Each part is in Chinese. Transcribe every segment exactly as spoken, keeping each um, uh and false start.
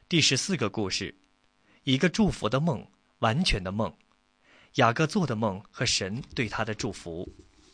第十四个故事，一个祝福的梦，完全的梦。雅各做的梦和神对他的祝福。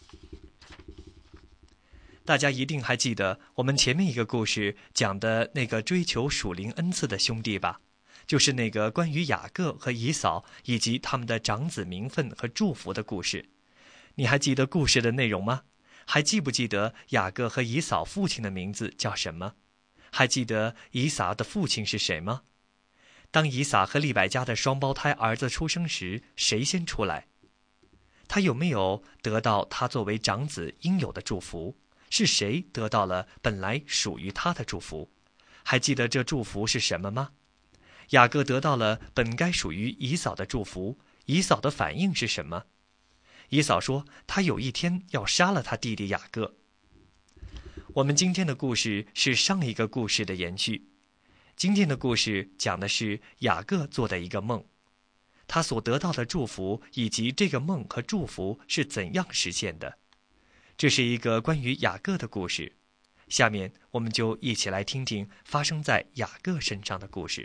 大家一定还记得我们前面一个故事讲的那个追求属灵恩赐的兄弟吧？就是那个关于雅各和以扫以及他们的长子名分和祝福的故事。你还记得故事的内容吗？还记不记得雅各和以扫父亲的名字叫什么？还记得以撒的父亲是谁吗？当以撒和利百加的双胞胎儿子出生时，谁先出来？他有没有得到他作为长子应有的祝福？是谁得到了本来属于他的祝福？还记得这祝福是什么吗？雅各得到了本该属于以扫的祝福，以扫的反应是什么？以扫说他有一天要杀了他弟弟雅各。我们今天的故事是上一个故事的延续。今天的故事讲的是雅各做的一个梦，他所得到的祝福以及这个梦和祝福是怎样实现的。这是一个关于雅各的故事。下面我们就一起来听听发生在雅各身上的故事。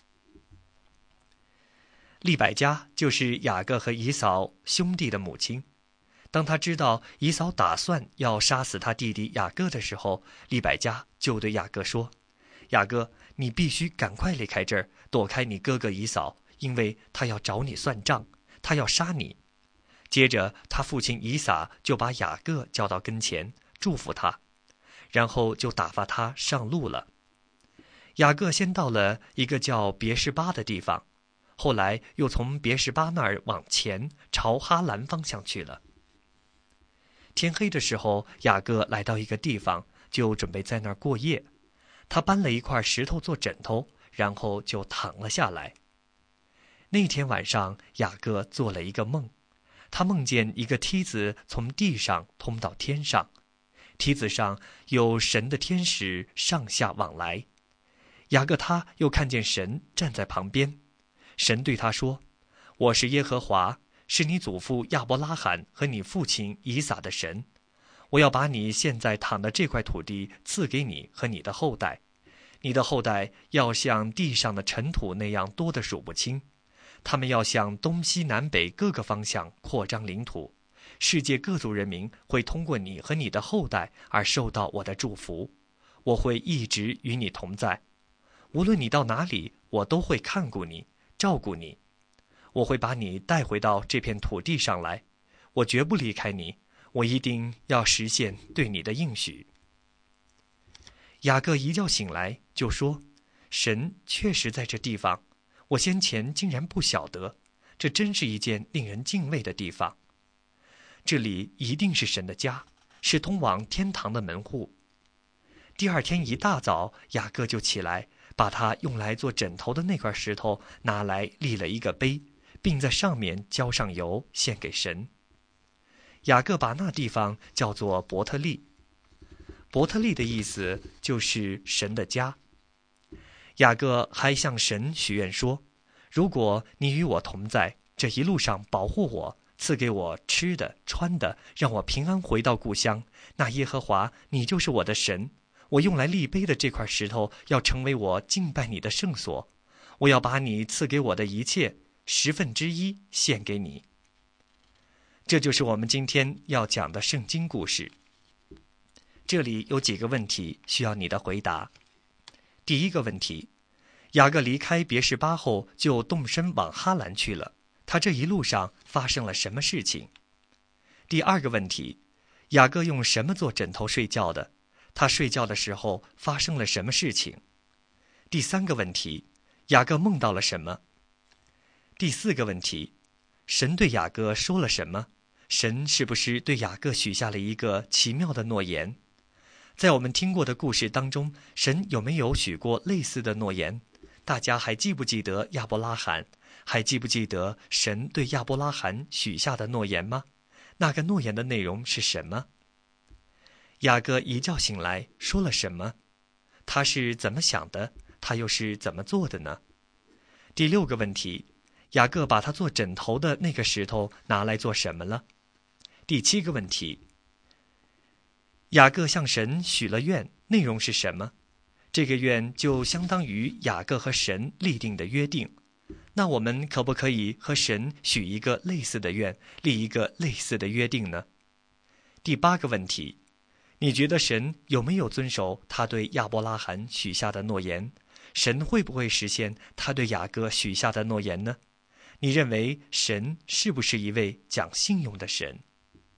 利百加就是雅各和以扫兄弟的母亲。当他知道以扫打算要杀死他弟弟雅各的时候，利百加就对雅各说：雅各，你必须赶快离开这儿，躲开你哥哥以扫，因为他要找你算账，他要杀你。接着他父亲以撒就把雅各叫到跟前，祝福他，然后就打发他上路了。雅各先到了一个叫别是巴的地方，后来又从别是巴那儿往前朝哈兰方向去了。天黑的时候，雅各来到一个地方，就准备在那儿过夜。他搬了一块石头做枕头，然后就躺了下来。那天晚上，雅各做了一个梦，他梦见一个梯子从地上通到天上，梯子上有神的天使上下往来。雅各他又看见神站在旁边，神对他说：我是耶和华，是你祖父亚伯拉罕和你父亲以撒的神。我要把你现在躺的这块土地赐给你和你的后代，你的后代要像地上的尘土那样多得数不清，他们要向东西南北各个方向扩张领土，世界各族人民会通过你和你的后代而受到我的祝福。我会一直与你同在，无论你到哪里，我都会看顾你，照顾你。我会把你带回到这片土地上来，我绝不离开你，我一定要实现对你的应许。雅各一觉醒来就说：神确实在这地方，我先前竟然不晓得，这真是一件令人敬畏的地方。这里一定是神的家，是通往天堂的门户。第二天一大早，雅各就起来，把他用来做枕头的那块石头拿来立了一个碑，并在上面浇上油，献给神。雅各把那地方叫做伯特利。伯特利的意思就是神的家。雅各还向神许愿说：如果你与我同在，这一路上保护我，赐给我吃的穿的，让我平安回到故乡，那耶和华，你就是我的神。我用来立碑的这块石头要成为我敬拜你的圣所，我要把你赐给我的一切十分之一献给你。这就是我们今天要讲的圣经故事。这里有几个问题需要你的回答。第一个问题，雅各离开别是巴后就动身往哈兰去了，他这一路上发生了什么事情？第二个问题，雅各用什么做枕头睡觉的？他睡觉的时候发生了什么事情？第三个问题，雅各梦到了什么？第四个问题，神对雅各说了什么？神是不是对雅各许下了一个奇妙的诺言？在我们听过的故事当中，神有没有许过类似的诺言？大家还记不记得亚伯拉罕？还记不记得神对亚伯拉罕许下的诺言吗？那个诺言的内容是什么？雅各一觉醒来说了什么？他是怎么想的？他又是怎么做的呢？第六个问题，雅各把他做枕头的那个石头拿来做什么了？第七个问题，雅各向神许了愿，内容是什么？ 这个愿就相当于雅各和神立定的约定。那我们可不可以和神许一个类似的愿，立一个类似的约定呢？第八个问题，你觉得神有没有遵守他对亚伯拉罕许下的诺言？神会不会实现他对雅各许下的诺言呢？你认为神是不是一位讲信用的神？